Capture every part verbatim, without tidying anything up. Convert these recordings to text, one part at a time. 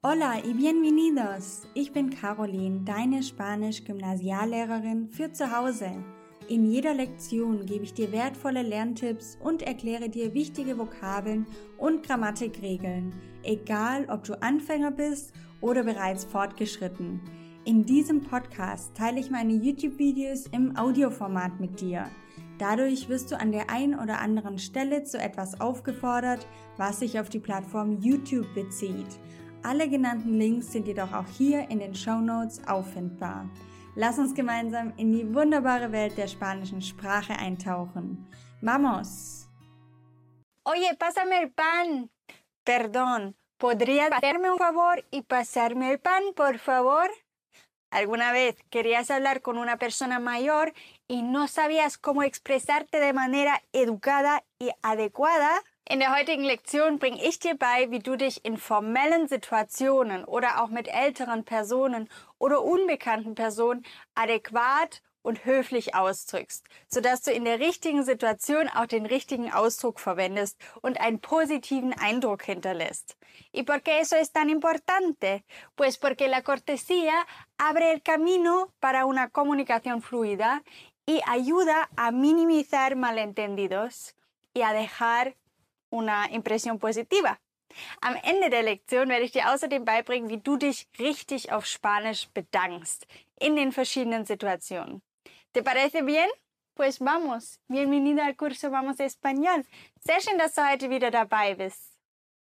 Hola y bienvenidos! Ich bin Caroline, deine Spanisch-Gymnasiallehrerin für zu Hause. In jeder Lektion gebe ich dir wertvolle Lerntipps und erkläre dir wichtige Vokabeln und Grammatikregeln, egal ob du Anfänger bist oder bereits fortgeschritten. In diesem Podcast teile ich meine YouTube-Videos im Audioformat mit dir. Dadurch wirst du an der einen oder anderen Stelle zu etwas aufgefordert, was sich auf die Plattform YouTube bezieht. Alle genannten Links sind jedoch auch hier in den Shownotes auffindbar. Lass uns gemeinsam in die wunderbare Welt der spanischen Sprache eintauchen. ¡Vamos! Oye, pásame el pan. Perdón, ¿podrías hacerme un favor y pasarme el pan, por favor? ¿Alguna vez querías hablar con una persona mayor y no sabías cómo expresarte de manera educada y adecuada? In der heutigen Lektion bringe ich dir bei, wie du dich in formellen Situationen oder auch mit älteren Personen oder unbekannten Personen adäquat und höflich ausdrückst, sodass du in der richtigen Situation auch den richtigen Ausdruck verwendest und einen positiven Eindruck hinterlässt. ¿Y por qué eso es tan importante? Pues porque la cortesía abre el camino para una comunicación fluida y ayuda a minimizar malentendidos y a dejar una impresión positiva. Am Ende der Lektion werde ich dir außerdem beibringen, wie du dich richtig auf Spanisch bedankst in den verschiedenen Situationen. ¿Te parece bien? Pues vamos. Bienvenida al curso Vamos Español. Sehr schön, dass du heute wieder dabei bist.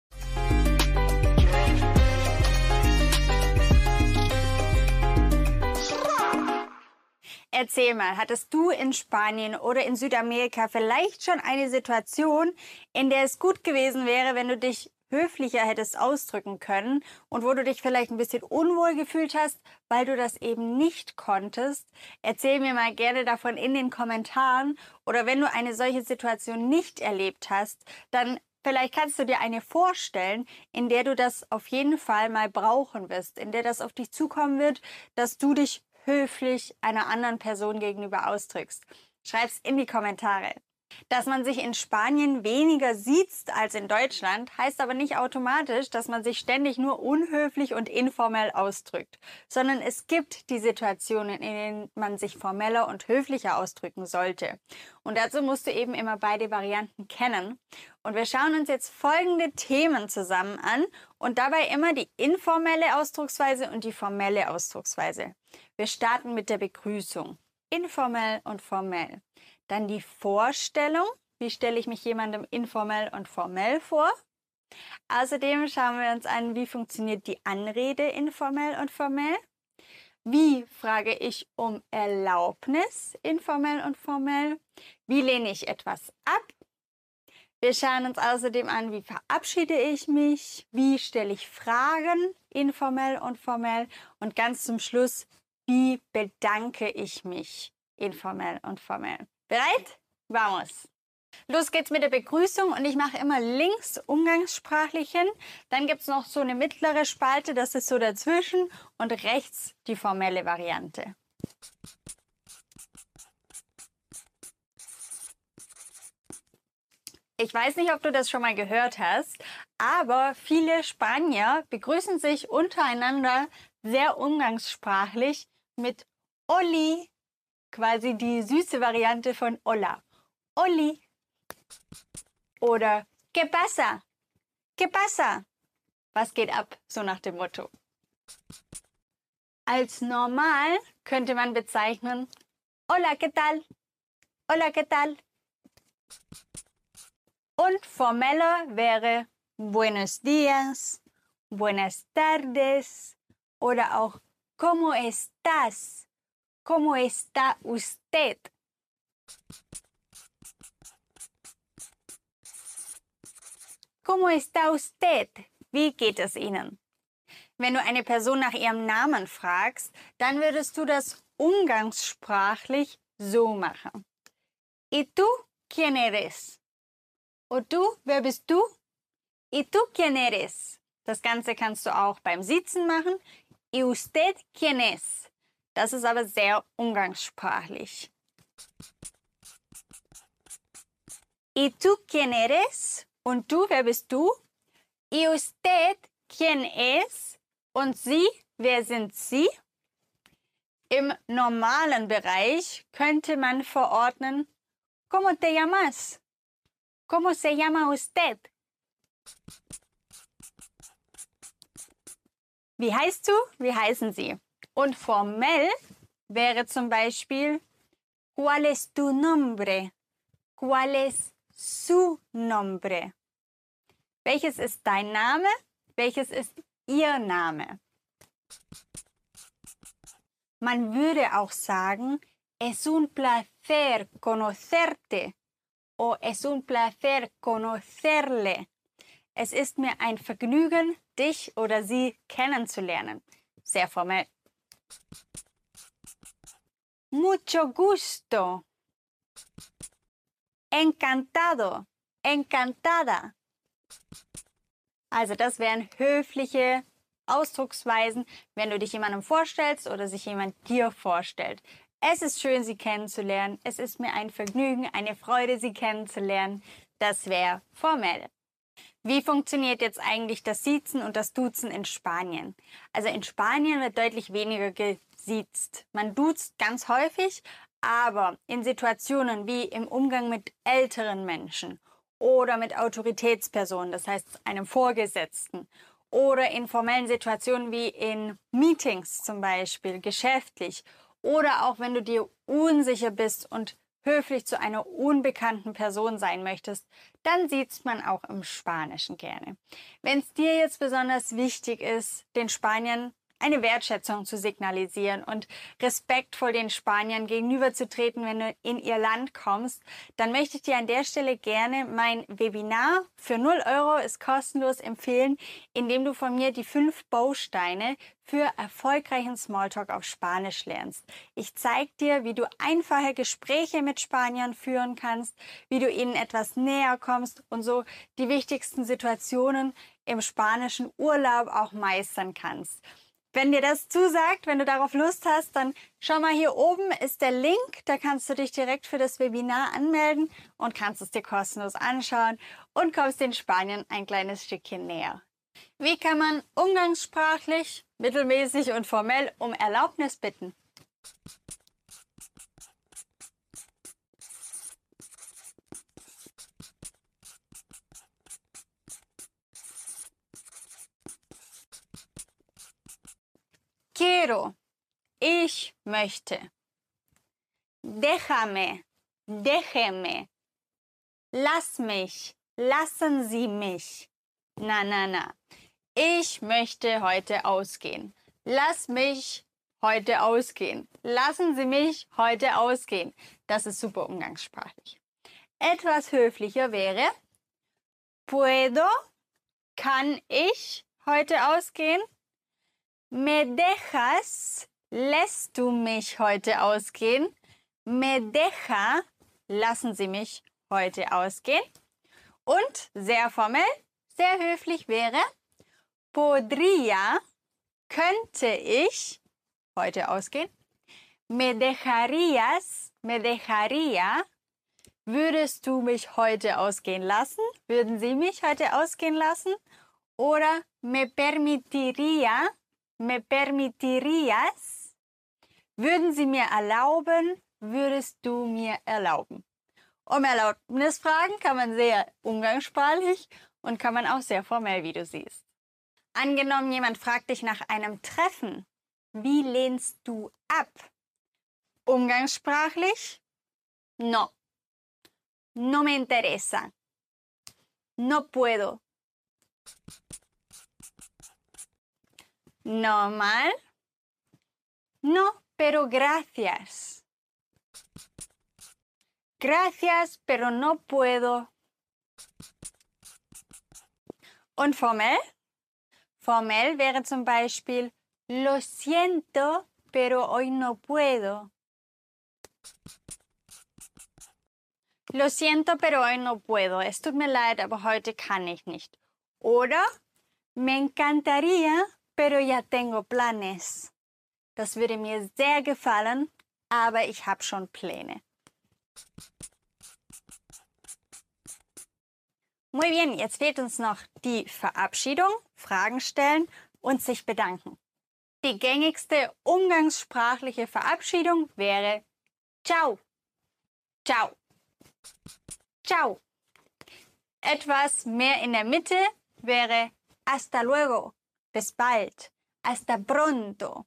Erzähl mal, hattest du in Spanien oder in Südamerika vielleicht schon eine Situation, in der es gut gewesen wäre, wenn du dich höflicher hättest ausdrücken können und wo du dich vielleicht ein bisschen unwohl gefühlt hast, weil du das eben nicht konntest? Erzähl mir mal gerne davon in den Kommentaren, oder wenn du eine solche Situation nicht erlebt hast, dann vielleicht kannst du dir eine vorstellen, in der du das auf jeden Fall mal brauchen wirst, in der das auf dich zukommen wird, dass du dich höflich einer anderen Person gegenüber ausdrückst. Schreib's in die Kommentare. Dass man sich in Spanien weniger siezt als in Deutschland, heißt aber nicht automatisch, dass man sich ständig nur unhöflich und informell ausdrückt, sondern es gibt die Situationen, in denen man sich formeller und höflicher ausdrücken sollte. Und dazu musst du eben immer beide Varianten kennen. Und wir schauen uns jetzt folgende Themen zusammen an und dabei immer die informelle Ausdrucksweise und die formelle Ausdrucksweise. Wir starten mit der Begrüßung. Informell und formell. Dann die Vorstellung. Wie stelle ich mich jemandem informell und formell vor? Außerdem schauen wir uns an, wie funktioniert die Anrede informell und formell. Wie frage ich um Erlaubnis informell und formell? Wie lehne ich etwas ab? Wir schauen uns außerdem an, wie verabschiede ich mich? Wie stelle ich Fragen informell und formell? Und ganz zum Schluss, wie bedanke ich mich informell und formell? Bereit? Vamos! Los geht's mit der Begrüßung und ich mache immer links umgangssprachlichen, dann gibt's noch so eine mittlere Spalte, das ist so dazwischen, und rechts die formelle Variante. Ich weiß nicht, ob du das schon mal gehört hast, aber viele Spanier begrüßen sich untereinander sehr umgangssprachlich mit Oli, quasi die süße Variante von Hola. Oli. Oder ¿Qué pasa? ¿Qué pasa? Was geht ab? So nach dem Motto. Als normal könnte man bezeichnen Hola, ¿qué tal? Hola, ¿qué tal? Und formeller wäre Buenos días, Buenas tardes oder auch ¿Cómo estás? ¿Cómo está usted? ¿Cómo está usted? Wie geht es Ihnen? Wenn du eine Person nach ihrem Namen fragst, dann würdest du das umgangssprachlich so machen. ¿Y tú quién eres? Und du, wer bist du? ¿Y tú quién eres? Das Ganze kannst du auch beim Siezen machen. ¿Y usted quién es? Das ist aber sehr umgangssprachlich. ¿Y tú quién eres? Und du, wer bist du? ¿Y usted quién es? Und Sie, wer sind Sie? Im normalen Bereich könnte man verordnen, ¿Cómo te llamas? ¿Cómo se llama usted? Wie heißt du? Wie heißen Sie? Und formell wäre zum Beispiel, ¿Cuál es tu nombre? ¿Cuál es su nombre? Welches ist dein Name? Welches ist Ihr Name? Man würde auch sagen, es un placer conocerte o es un placer conocerle. Es ist mir ein Vergnügen, dich oder sie kennenzulernen. Sehr formell. Mucho gusto. Encantado. Encantada. Also das wären höfliche Ausdrucksweisen, wenn du dich jemandem vorstellst oder sich jemand dir vorstellt. Es ist schön, Sie kennenzulernen. Es ist mir ein Vergnügen, eine Freude, Sie kennenzulernen. Das wäre formell. Wie funktioniert jetzt eigentlich das Siezen und das Duzen in Spanien? Also in Spanien wird deutlich weniger gesiezt. Man duzt ganz häufig, aber in Situationen wie im Umgang mit älteren Menschen oder mit Autoritätspersonen, das heißt einem Vorgesetzten, oder in formellen Situationen wie in Meetings zum Beispiel, geschäftlich, oder auch wenn du dir unsicher bist und höflich zu einer unbekannten Person sein möchtest, dann sieht man auch im Spanischen gerne. Wenn es dir jetzt besonders wichtig ist, den Spaniern eine Wertschätzung zu signalisieren und respektvoll den Spaniern gegenüberzutreten, wenn du in ihr Land kommst, dann möchte ich dir an der Stelle gerne mein Webinar für null Euro ist kostenlos empfehlen, indem du von mir die fünf Bausteine für erfolgreichen Smalltalk auf Spanisch lernst. Ich zeige dir, wie du einfache Gespräche mit Spaniern führen kannst, wie du ihnen etwas näher kommst und so die wichtigsten Situationen im spanischen Urlaub auch meistern kannst. Wenn dir das zusagt, wenn du darauf Lust hast, dann schau mal, hier oben ist der Link, da kannst du dich direkt für das Webinar anmelden und kannst es dir kostenlos anschauen und kommst in Spanien ein kleines Stückchen näher. Wie kann man umgangssprachlich, mittelmäßig und formell um Erlaubnis bitten? Quiero, ich möchte. Déjame, déjeme. Lass mich, lassen Sie mich. Na, na, na. Ich möchte heute ausgehen. Lass mich heute ausgehen. Lassen Sie mich heute ausgehen. Das ist super umgangssprachlich. Etwas höflicher wäre, puedo, kann ich heute ausgehen? Me dejas, lässt du mich heute ausgehen? Me deja, lassen Sie mich heute ausgehen? Und sehr formell, sehr höflich wäre, podría, könnte ich heute ausgehen? Me dejarías, me dejaría, würdest du mich heute ausgehen lassen? Würden Sie mich heute ausgehen lassen? Oder me permitiría, me permitirías, würden Sie mir erlauben, würdest du mir erlauben? Um Erlaubnis fragen kann man sehr umgangssprachlich und kann man auch sehr formell, wie du siehst. Angenommen, jemand fragt dich nach einem Treffen. Wie lehnst du ab? Umgangssprachlich? No. No me interesa. No puedo. Normal? No, pero gracias. Gracias, pero no puedo. Und formell? Formell wäre zum Beispiel lo siento, pero hoy no puedo. Lo siento, pero hoy no puedo. Es tut mir leid, aber heute kann ich nicht. Oder me encantaría, pero ya tengo planes. Das würde mir sehr gefallen, aber ich habe schon Pläne. Muy bien, jetzt fehlt uns noch die Verabschiedung, Fragen stellen, und sich bedanken. Die gängigste umgangssprachliche Verabschiedung wäre Ciao. Ciao. Ciao. Etwas mehr in der Mitte wäre Hasta luego. Bis bald. Hasta pronto.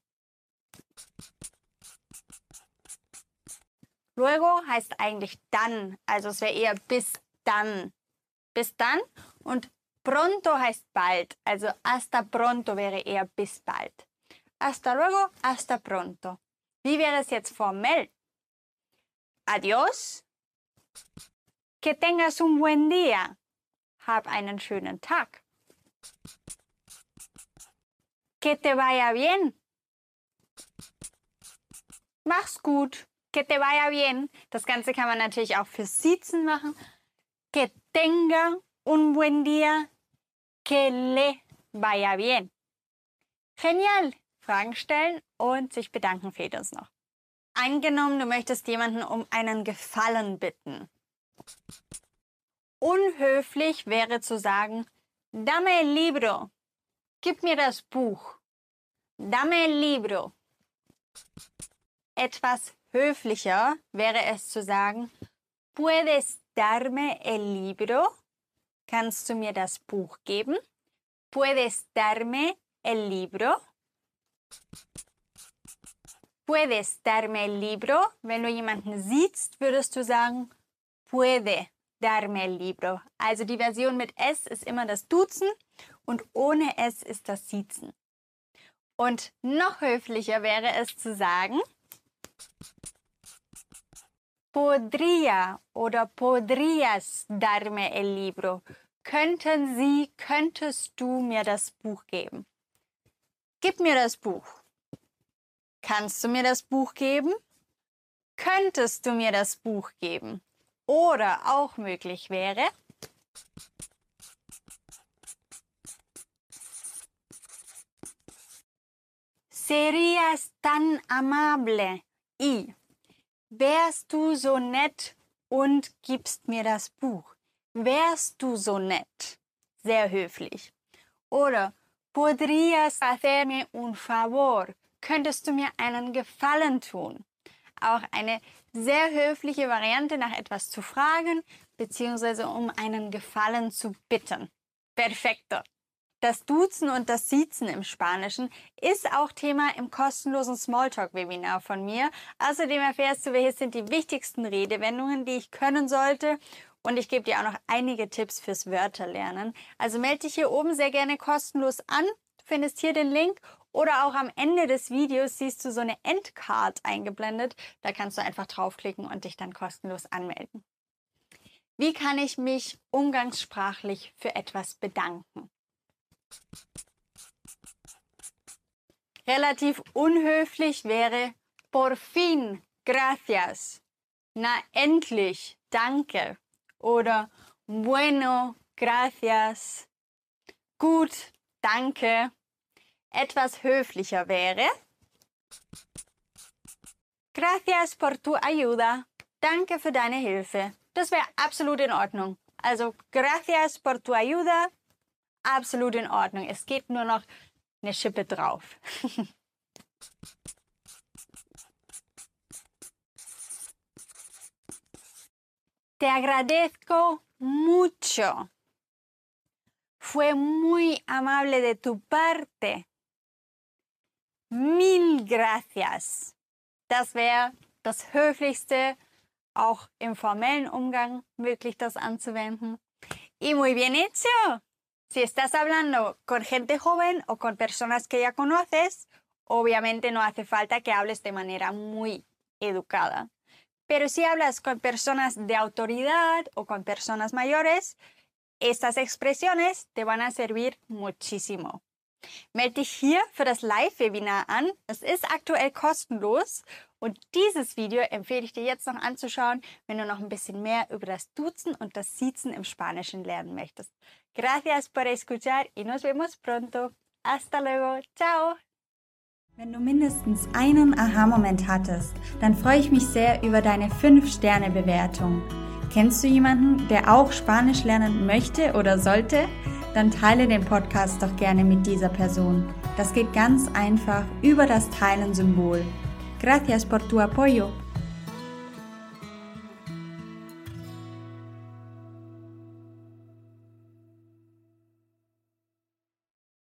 Luego heißt eigentlich dann, also es wäre eher bis dann. Bis dann. Und pronto heißt bald, also hasta pronto wäre eher bis bald. Hasta luego, hasta pronto. Wie wäre es jetzt formell? Adiós. Que tengas un buen día. Hab einen schönen Tag. Que te vaya bien. Mach's gut. Que te vaya bien. Das Ganze kann man natürlich auch für Siezen machen. Que tenga un buen día. Que le vaya bien. Genial. Fragen stellen und sich bedanken fehlt uns noch. Angenommen, du möchtest jemanden um einen Gefallen bitten. Unhöflich wäre zu sagen, dame el libro. Gib mir das Buch. Dame el libro. Etwas höflicher wäre es zu sagen, puedes darme el libro? Kannst du mir das Buch geben? Puedes darme el libro? Puedes darme el libro? Wenn du jemanden siehst, würdest du sagen, puede darme el libro. Also die Version mit S ist immer das Duzen und ohne S ist das Siezen. Und noch höflicher wäre es zu sagen, podría oder podrías darme el libro. Könnten Sie, könntest du mir das Buch geben? Gib mir das Buch. Kannst du mir das Buch geben? Könntest du mir das Buch geben? Oder auch möglich wäre, serías tan amable y wärst du so nett und gibst mir das Buch. Wärst du so nett? Sehr höflich. Oder podrías hacerme un favor? Könntest du mir einen Gefallen tun? Auch eine sehr höfliche Variante, nach etwas zu fragen, beziehungsweise um einen Gefallen zu bitten. Perfekto. Das Duzen und das Siezen im Spanischen ist auch Thema im kostenlosen Smalltalk-Webinar von mir. Außerdem erfährst du, welche sind die wichtigsten Redewendungen, die ich können sollte. Und ich gebe dir auch noch einige Tipps fürs Wörterlernen. Also melde dich hier oben sehr gerne kostenlos an. Du findest hier den Link. Oder auch am Ende des Videos siehst du so eine Endcard eingeblendet. Da kannst du einfach draufklicken und dich dann kostenlos anmelden. Wie kann ich mich umgangssprachlich für etwas bedanken? Relativ unhöflich wäre por fin, gracias. Na endlich, danke. Oder bueno, gracias. Gut, danke. Etwas höflicher wäre gracias por tu ayuda. Danke für deine Hilfe. Das wäre absolut in Ordnung. Also gracias por tu ayuda. Absolut in Ordnung. Es geht nur noch eine Schippe drauf. Te agradezco mucho. Fue muy amable de tu parte. Mil gracias. Das wäre das Höflichste, auch im formellen Umgang wirklich das anzuwenden. Y muy bien hecho. Si estás hablando con gente joven o con personas que ya conoces, obviamente no hace falta que hables de manera muy educada. Pero si hablas con personas de autoridad o con personas mayores, estas expresiones te van a servir muchísimo. Melde dich hier für das Live-Webinar an. Es ist aktuell kostenlos und dieses Video empfehle ich dir jetzt noch anzuschauen, wenn du noch ein bisschen mehr über das Duzen und das Siezen im Spanischen lernen möchtest. Gracias por escuchar y nos vemos pronto. Hasta luego. Ciao. Wenn du mindestens einen Aha-Moment hattest, dann freue ich mich sehr über deine fünf Sterne Bewertung. Kennst du jemanden, der auch Spanisch lernen möchte oder sollte? Dann teile den Podcast doch gerne mit dieser Person. Das geht ganz einfach über das Teilen-Symbol. Gracias por tu apoyo.